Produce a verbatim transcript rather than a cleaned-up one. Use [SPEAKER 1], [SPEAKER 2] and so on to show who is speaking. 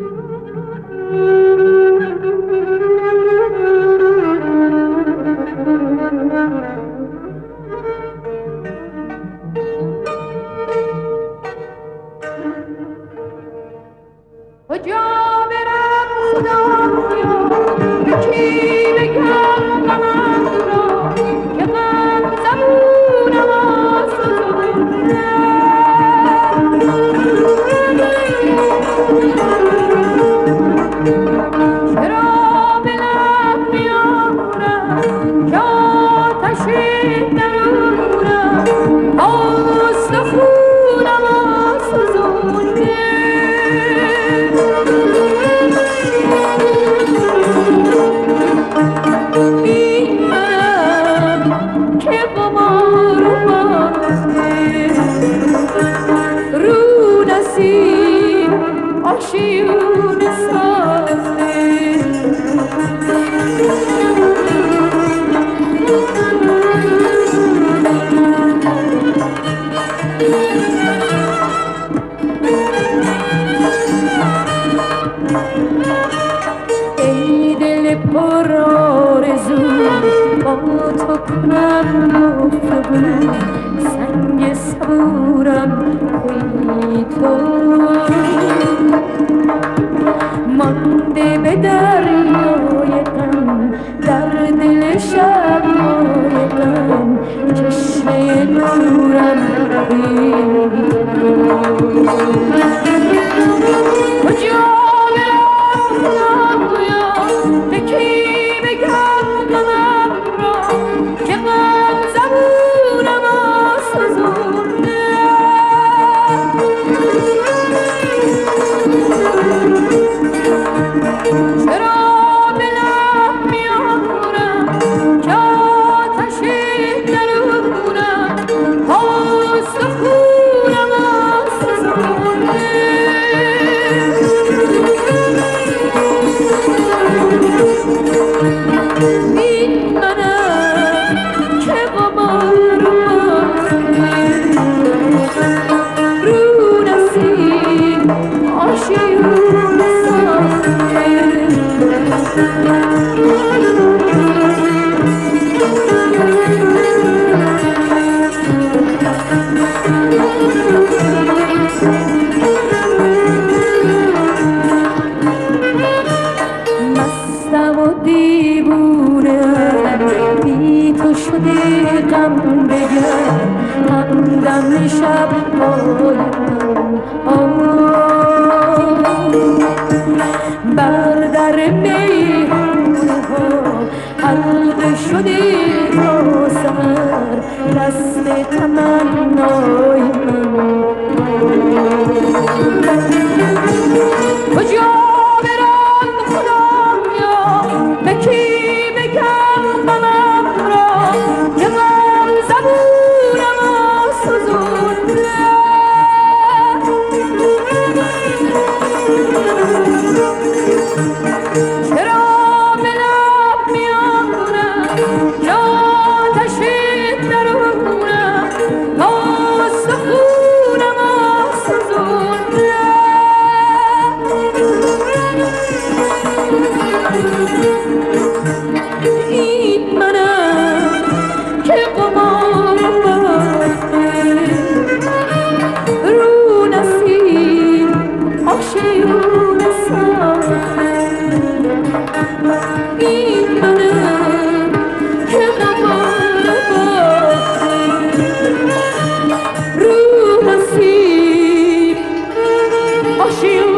[SPEAKER 1] سنگ صبورم توی تو مانده به دریای غم در دل شب‌های غم چشمه نورم توی کجا برم خدایا به کی بگم غمم را که غم زبونم آسوزونده چرا به لب میآورم که آتش درونم هاست و خونم آسوزونده این منم که غبار رو نسیم آشیون ساخته مستم و دیوونه بی تو شده غم بگم همدم شب‌های من بر در میخونه ها حلقه شده تا سحر دست تمنای من کجا برم خدایا به کی بگم غمم را که غم زبونم آسوزونده چرا به لب میآورم که آتش درونم هاست و خونم آسوزونده این منم که قمار باخته رو نسیم آشیون ساخته این منم که قمار باخته رو نسیم آشیون